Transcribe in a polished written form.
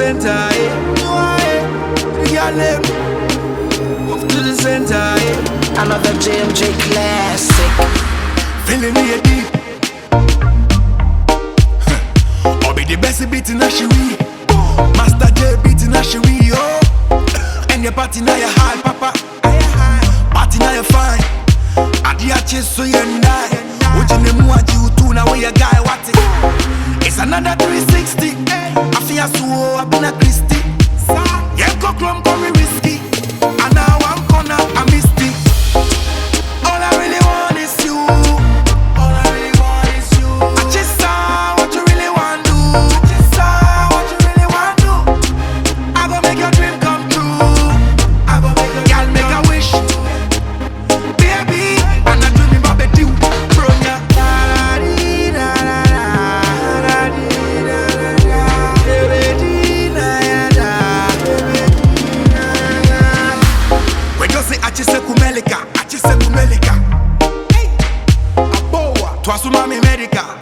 center, move to the center, Another JMJ classic. feeling me deep. I'll be the best beat in Ashiri. Master J beat in Ashiri, oh. And your party now you high, papa. Party now you fine. Adi achi so you and I. Ujine muaji utu na we a guy what it. It's another 360. I feel so I've been a Christy. Yeah, go clump for me risky. And now I'm gonna I missed it. All I really want is you. All I really want is you. I just saw what you really want to do. I just saw what you really want to do. I gon' make your dream come true. I gon' make your girl make a wish. Baby, and I dream about the deal. Bronya. When you say achise kumelika, achise kumelika. Aboa, twasuma mi medica.